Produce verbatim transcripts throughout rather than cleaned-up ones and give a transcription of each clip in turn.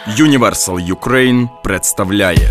Universal Ukraine представляє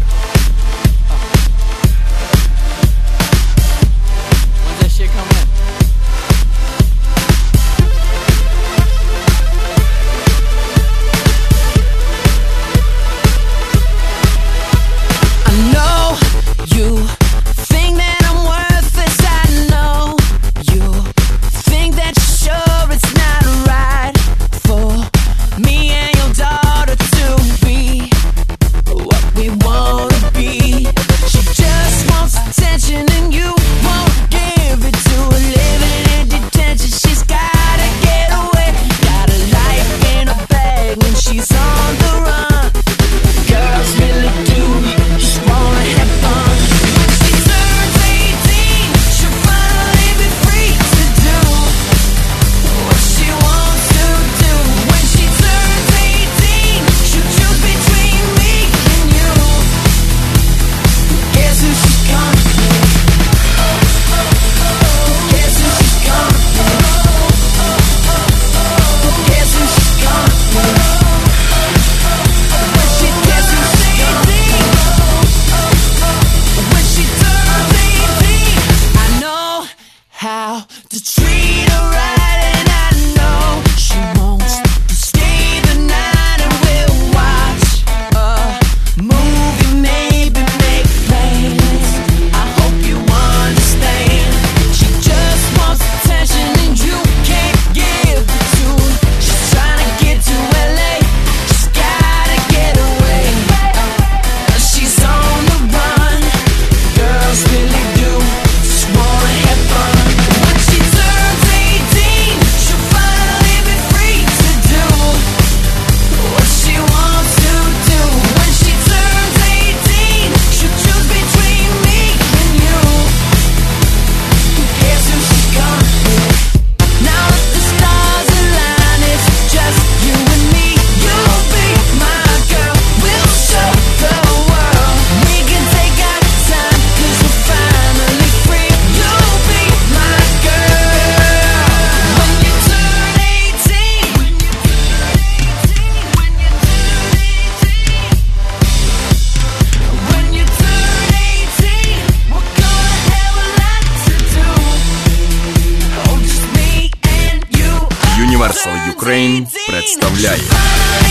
to treat her right, and I know she wants to stay the night, and we'll watch a movie, maybe make plans. I hope you understand. She just wants attention, and you can't give it to her. She's trying to get to L A, she's gotta get away. She's on the run, girls really do just wanna have fun. Universal Ukraine представляет